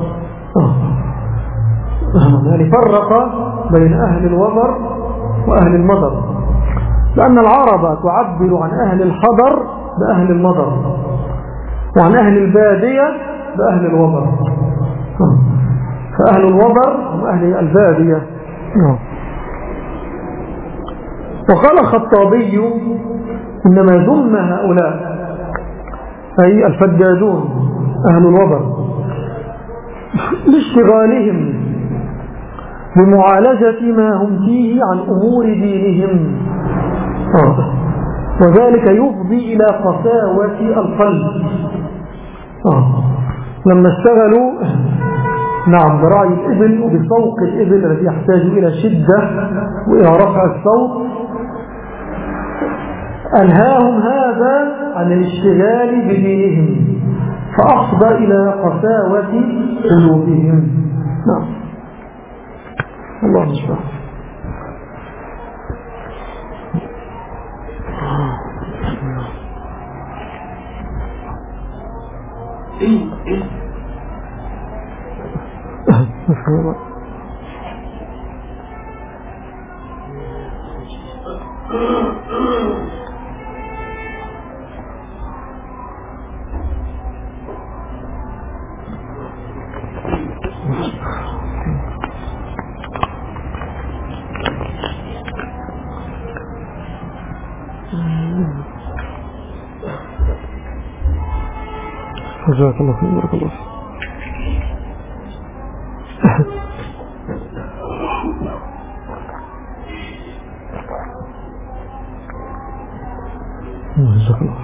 يعني فرق بين أهل الوبر وأهل المضر، لأن العرب تعبر عن أهل الحضر بأهل المضر، وعن أهل البادية بأهل الوبر. فأهل الوبر هم أهل البادية. وقال الخطابي: إنما ذم هؤلاء أي الفدادون أهل الوبر لاشتغالهم بمعالجة ما هم فيه عن أمور دينهم، آه. وذلك يفضي إلى قساوة القلب. آه. لما اشتغلوا نعم برعي الإبل وبسوق الإبل الذي يحتاج إلى شدة وإلى رفع الصوت، أنهاهم هذا عن الاشتغال بدينهم فأفضى إلى قساوة قلوبهم. نعم. الله المستعان. جزاك الله خير. بارك الله جزاك الله.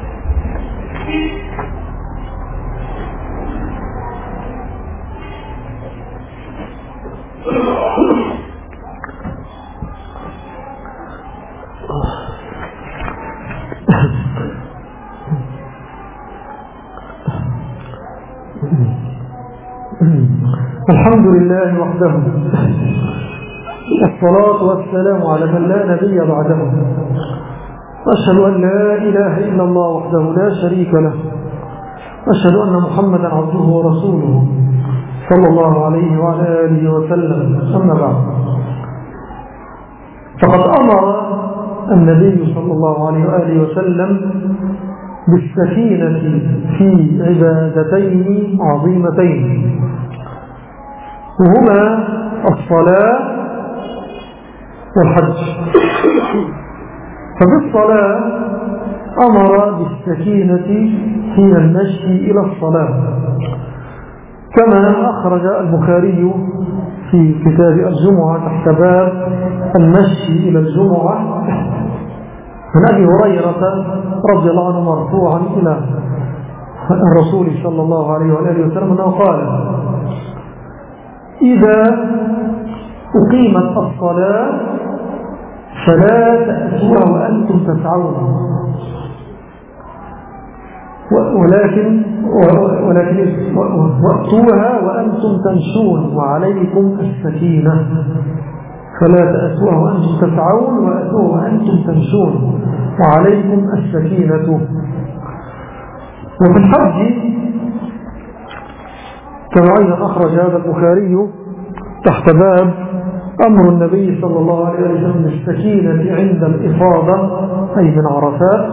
الحمد لله وحده، والصلاة والسلام على من لا نبي بعده. وأشهد أن لا إله إلا الله وحده لا شريك له، وأشهد أن محمدا عبده ورسوله صلى الله عليه وعلى آله وسلم. أما بعد، فقد أمر النبي صلى الله عليه وآله وسلم بالسكينة في عبادتين عظيمتين، وهما الصلاة والحج. فبالصلاة أمر بالسكينة حين المشي إلى الصلاة، كما أخرج البخاري في كتاب الجمعة تحت باب المشي إلى الجمعة من أبي هريرة رضي الله عنه مرفوعا إلى الرسول صلى الله عليه وآله وسلم أنه قال: إذا أقيمت الصلاة فلا تأتوها وأنتم تسعون، ولكن ولكن وأتوها وأنتم تمشون وعليكم السكينة. فلا تأتوها وأنتم تسعون وأتوها وأنتم تمشون وعليكم السكينة. وفي الحج كما أيضا أخرج هذا البخاري تحت باب أمر النبي صلى الله عليه وسلم بالسكينة عند الإفاضة أي من عرفات،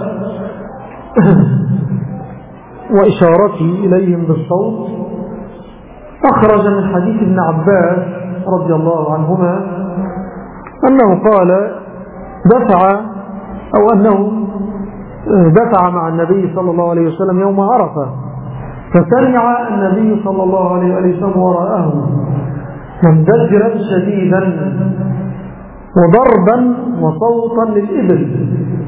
وإشارته إليهم بالصوت. أخرج من حديث ابن عباس رضي الله عنهما أنه قال دفع أو أنه دفع مع النبي صلى الله عليه وسلم يوم عرفة، فسمع النبي صلى الله عليه وسلم وراءه مندجرا شديدا وضربا وصوتا للإبل،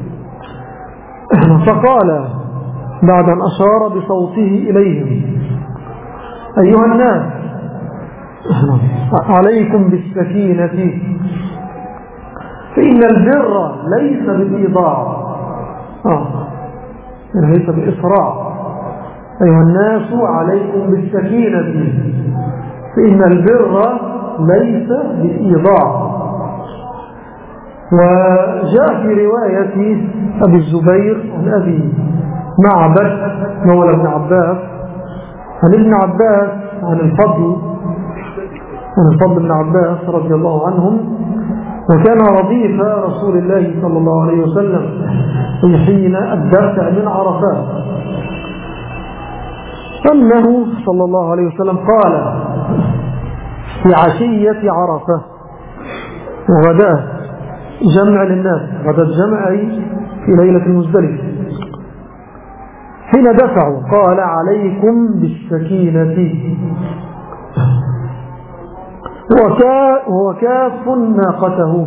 فقال بعد أن أشار بصوته إليهم: أيها الناس، عليكم بالسكينة، فإن البر ليس بالإيضاع، آه. ليس بالإسراع. أيها الناس عليكم بالسكينة، فإن البر ليس بالإيضاع. وجاء في رواية أبي الزبير عن أبي معبد مولى ابن عباس عن ابن عباس عن الفضل عن الفضل بن عباس رضي الله عنهم، وكان رديف رسول الله صلى الله عليه وسلم حين الدفع من عرفات، أنه صلى الله عليه وسلم قال في عشية عرفة وغداء جمع للناس، غداء الجمع في ليلة المزدلفة، حين دفعوا قال: عليكم بالسكينة، وكاف ناقته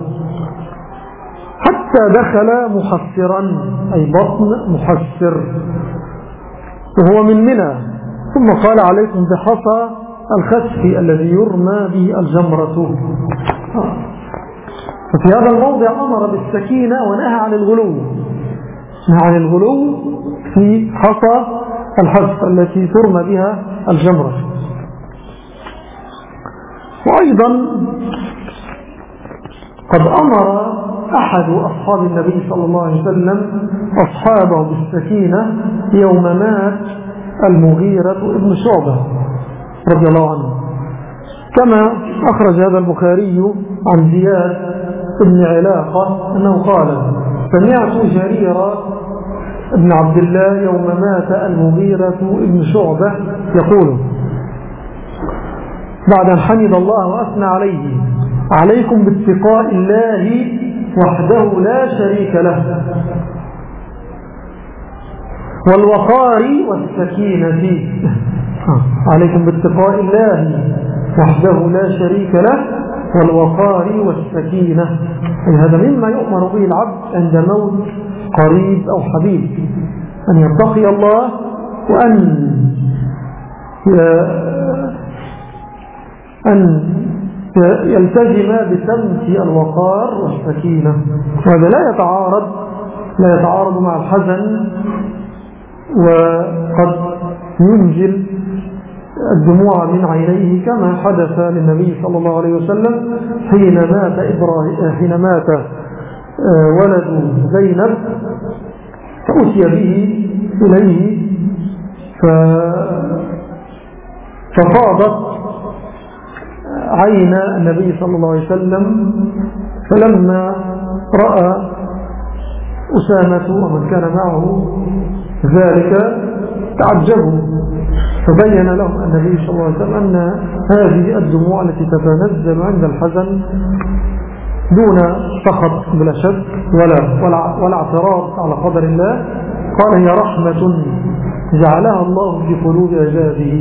حتى دخل محسرا أي بطن محسر وهو من منى، ثم قال: عليكم بحصى الخسف الذي يرمى به الجمرة. ففي هذا الموضع أمر بالسكينة ونهى عن الغلو، نهى عن الغلو في حصى الحسف التي ترمى بها الجمرة. وأيضا قد أمر أحد أصحاب النبي صلى الله عليه وسلم أصحابه بالسكينة يوم مات المغيرة ابن شعبة رضي الله عنه، كما أخرج هذا البخاري عن زياد ابن علاقة أنه قال: سمعت جرير ابن عبد الله يوم مات المغيرة ابن شعبة يقول بعد أن حمد الله وأثنى عليه: عليكم باتقاء الله وحده لا شريك له، والوقار والسكينة. عليكم باتقاء الله وحده لا شريك له والوقار والسكينة. هذا مما يؤمر به العبد عند موت قريب أو حبيب، أن يتقي الله وأن أن يلتزم بسمت الوقار والسكينة. وهذا لا يتعارض لا يتعارض مع الحزن، وقد ينزل الدموع من عينيه كما حدث للنبي صلى الله عليه وسلم حين مات إبراهيم حين مات ولد زينب فأتي به إليه ففاضت عين النبي صلى الله عليه وسلم، فلما رأى أسامة ومن كان معه ذلك تعجبوا، فبين لهم النبي صلى الله عليه وسلم أن هذه الدموع التي تتنزل عند الحزن دون سخط بلا شك ولا, ولا, ولا اعتراض على قدر الله، قال هي رحمة جعلها الله في قلوب عباده.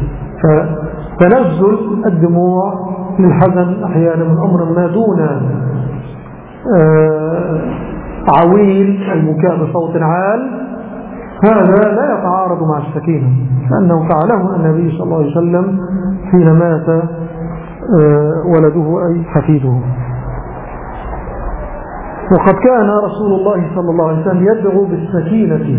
فتنزل الدموع للحزن أحيانا من أمر ما دون عويل البكاء بصوت عال، هذا لا يتعارض مع السكينة، لأنه فعله النبي صلى الله عليه وسلم حين مات ولده أي حفيده. وقد كان رسول الله صلى الله عليه وسلم يدعو بالسكينة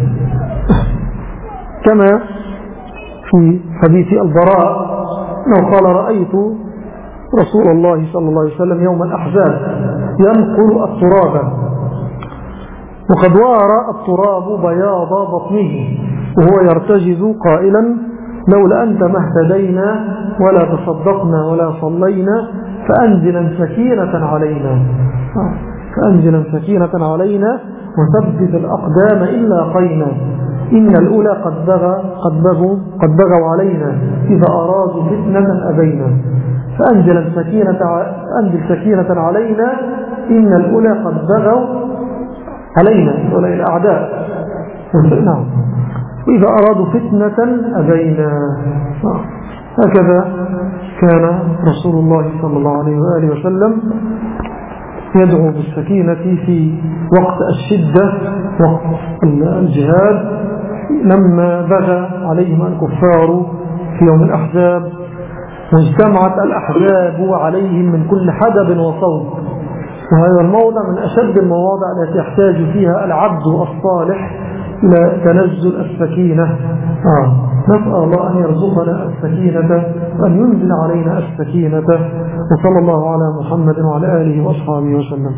كما في حديث البراء أنه قال رأيت رسول الله صلى الله عليه وسلم يوم الأحزاب ينقل التراب، وقد وارى التراب بياض بطنه وهو يرتجز قائلا لولا أنت ما اهتدينا ولا تصدقنا ولا صلينا فأنزلا سكينة علينا فأنزلا سكينة علينا وثبت الأقدام إلا قينا إن الأولى قد بغى قد بغوا قد بغوا علينا إذا أرادوا فتنة أبينا فأنزل سكينة أنزل سكينة علينا إن الأولى قد بغوا علينا ولا الأعداء نعم وإذا أرادوا فتنة أبينا. هكذا كان رسول الله صلى الله عليه وآله وسلم يدعو بالسكينة في وقت الشدة وقت الجهاد، لما بغى عليهم الكفار في يوم الأحزاب واجتمعت الأحزاب عليهم من كل حدب وصوب، وهذا الموضع من أشد المواضع التي يحتاج فيها العبد الصالح إلى تنزل السكينة. آه. نسأل الله أن يرزقنا السكينة وأن ينزل علينا السكينة، وصلى الله على محمد وعلى آله وأصحابه وسلم.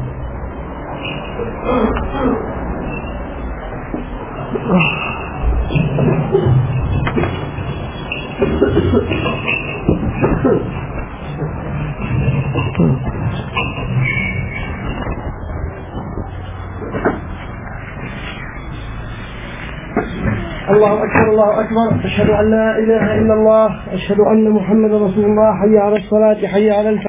الله أكبر الله أكبر، أشهد أن لا إله إلا الله، أشهد أن محمد رسول الله، حي على الصلاة حي على الفلاح.